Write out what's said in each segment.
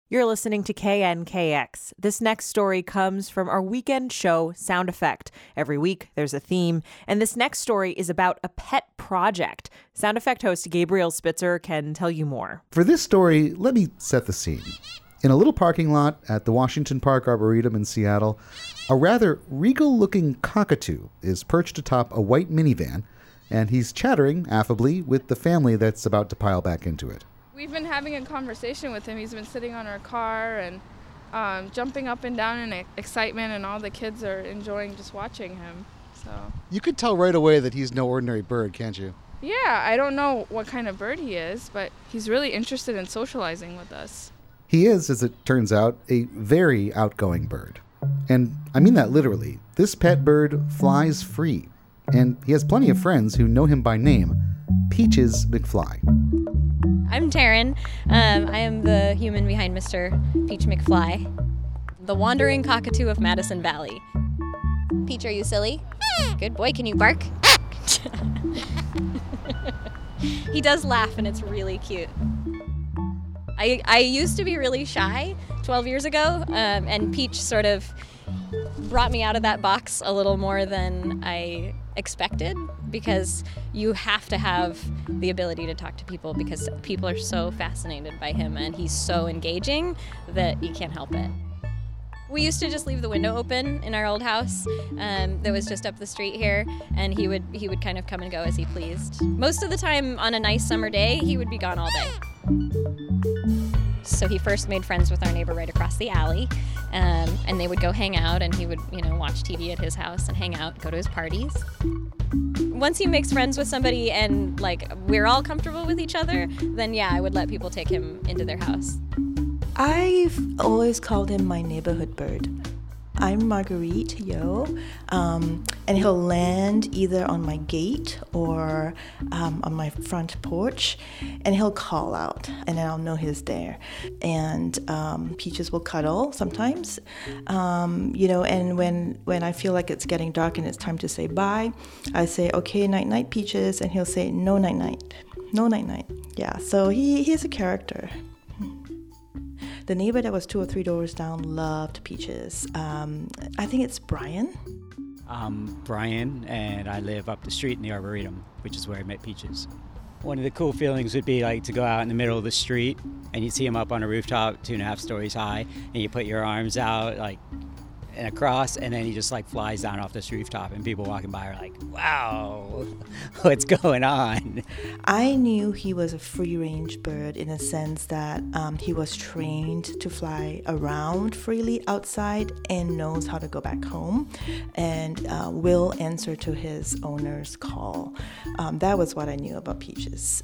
You're listening to KNKX. This next story comes from our weekend show, Sound Effect. Every week, there's a theme, and this next story is about a pet project. Sound Effect host Gabriel Spitzer can tell you more. For this story, let me set the scene. In a little parking lot at the Washington Park Arboretum in Seattle, a rather regal-looking cockatoo is perched atop a white minivan, and he's chattering affably with the family that's about to pile back into it. We've been having a conversation with him. He's been sitting on our car and jumping up and down in excitement, and all the kids are enjoying just watching him. So You could tell right away that he's no ordinary bird, can't you? yeah, I don't know what kind of bird he is, but he's really interested in socializing with us. He is, as it turns out, a very outgoing bird. And I mean that literally. This pet bird flies free, and he has plenty of friends who know him by name, Peaches McFly. I'm Taryn. I am the human behind Mr. Peach McFly, the wandering cockatoo of Madison Valley. Peach, are you silly? Good boy, can you bark? He does laugh, and it's really cute. I used to be really shy 12 years ago, and Peach sort of brought me out of that box a little more than I expected, because you have to have the ability to talk to people, because people are so fascinated by him, and he's so engaging that you can't help it. We used to just leave the window open in our old house that was just up the street here, and he would kind of come and go as he pleased. Most of the time on a nice summer day, he would be gone all day. So he first made friends with our neighbor right across the alley, and they would go hang out, and he would, watch TV at his house and hang out, go to his parties. Once he makes friends with somebody and, we're all comfortable with each other, then yeah, I would let people take him into their house. I've always called him my neighborhood bird. I'm Marguerite Yo, and he'll land either on my gate or on my front porch, and he'll call out, and then I'll know he's there. And Peaches will cuddle sometimes, and when I feel like it's getting dark and it's time to say bye, I say, okay, night-night, Peaches, and he'll say, no night-night, no night-night. Yeah, so he's a character. The neighbor that was 2 or 3 doors down loved Peaches. I think it's Brian. I'm Brian, and I live up the street in the Arboretum, which is where I met Peaches. One of the cool feelings would be to go out in the middle of the street, and you see him up on a rooftop 2.5 stories high, and you put your arms out and across, and then he just flies down off this rooftop, and people walking by are like, wow, what's going on? I knew he was a free-range bird in a sense that he was trained to fly around freely outside and knows how to go back home and will answer to his owner's call. That was what I knew about Peaches.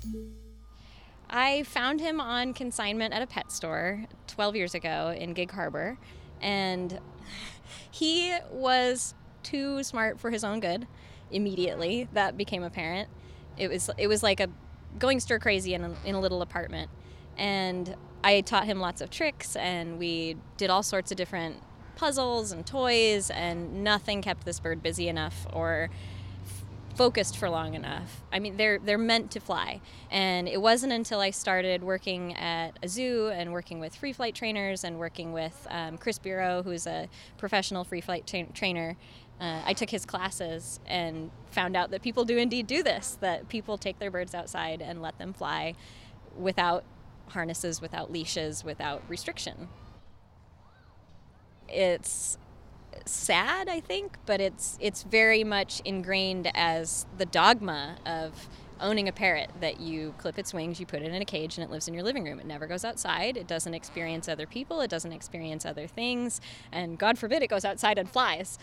I found him on consignment at a pet store 12 years ago in Gig Harbor, and he was too smart for his own good. Immediately, that became apparent. It was like going stir crazy in a little apartment, and I taught him lots of tricks, and we did all sorts of different puzzles and toys, and nothing kept this bird busy enough or focused for long enough. I mean, they're meant to fly, and it wasn't until I started working at a zoo and working with free flight trainers and working with Chris Bureau, who's a professional free flight trainer. I took his classes and found out that people do indeed do this, that people take their birds outside and let them fly without harnesses, without leashes, without restriction. It's sad, I think, but it's very much ingrained as the dogma of owning a parrot, that you clip its wings, you put it in a cage, and it lives in your living room. It never goes outside. It doesn't experience other people. It doesn't experience other things. And God forbid it goes outside and flies.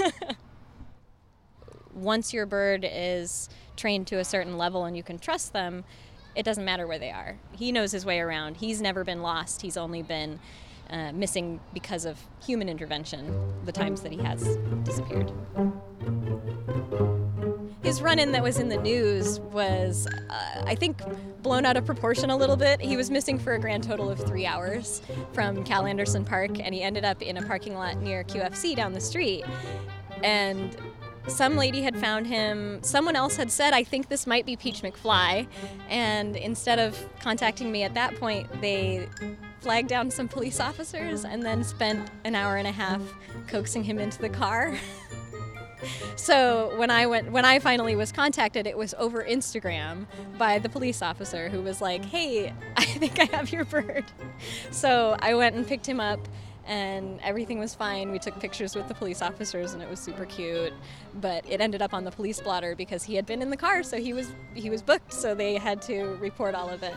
Once your bird is trained to a certain level and you can trust them, it doesn't matter where they are. He knows his way around. He's never been lost. He's only been missing because of human intervention the times that he has disappeared. His run-in that was in the news was, I think, blown out of proportion a little bit. He was missing for a grand total of 3 hours from Cal Anderson Park, and he ended up in a parking lot near QFC down the street. And some lady had found him. Someone else had said, I think this might be Peach McFly. And instead of contacting me at that point, they flagged down some police officers and then spent an hour and a half coaxing him into the car. So when I finally was contacted, it was over Instagram by the police officer who was like, "Hey, I think I have your bird." So I went and picked him up, and everything was fine. We took pictures with the police officers, and it was super cute. But it ended up on the police blotter because he had been in the car, so he was booked. So they had to report all of it.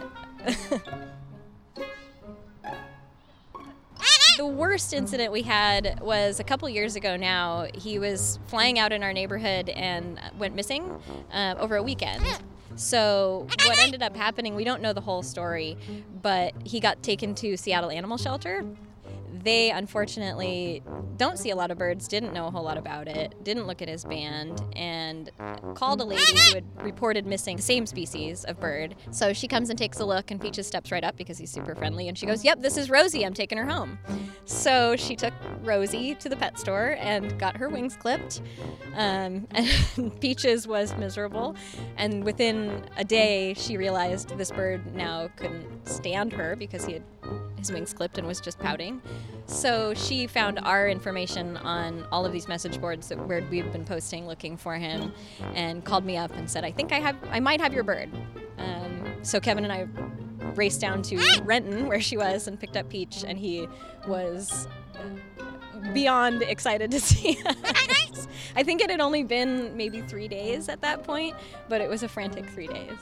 The worst incident we had was a couple years ago now. He was flying out in our neighborhood and went missing over a weekend. So what ended up happening, we don't know the whole story, but he got taken to Seattle Animal Shelter. They unfortunately don't see a lot of birds, didn't know a whole lot about it, didn't look at his band, and called a lady who had reported missing the same species of bird. So she comes and takes a look, and Peaches steps right up because he's super friendly, and she goes, "Yep, this is Rosie, I'm taking her home." So she took Rosie to the pet store and got her wings clipped, and Peaches was miserable, and within a day she realized this bird now couldn't stand her because he had his wings clipped and was just pouting. So she found our information on all of these message boards where we've been posting looking for him, and called me up and said, I might have your bird. So Kevin and I raced down to Renton where she was and picked up Peach, and he was beyond excited to see us. I think it had only been maybe 3 days at that point, but it was a frantic 3 days.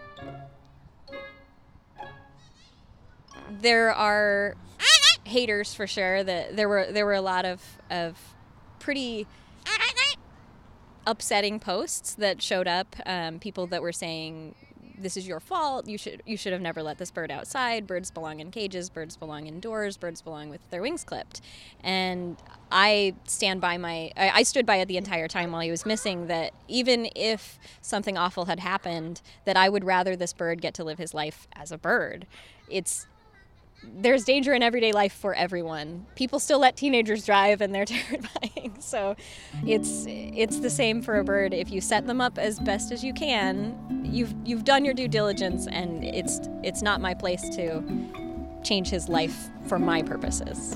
There are haters for sure. That there were a lot of pretty upsetting posts that showed up. People that were saying, "This is your fault. You should have never let this bird outside. Birds belong in cages. Birds belong indoors. Birds belong with their wings clipped." And I stood by it the entire time while he was missing, that even if something awful had happened, that I would rather this bird get to live his life as a bird. There's danger in everyday life for everyone. People still let teenagers drive, and they're terrifying. So it's the same for a bird. If you set them up as best as you can, you've done your due diligence, and it's not my place to change his life for my purposes.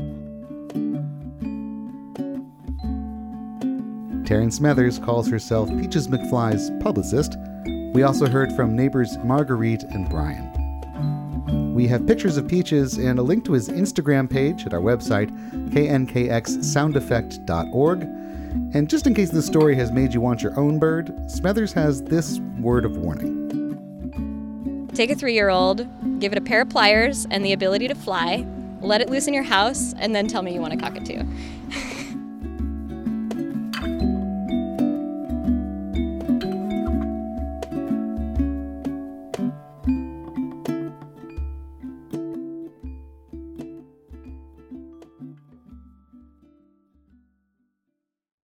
Taryn Smethers calls herself Peaches McFly's publicist. We also heard from neighbors Marguerite and Brian. We have pictures of Peaches and a link to his Instagram page at our website, knkxsoundeffect.org. And just in case this story has made you want your own bird, Smethers has this word of warning. Take a 3-year-old, give it a pair of pliers and the ability to fly, let it loose in your house, and then tell me you want a cockatoo.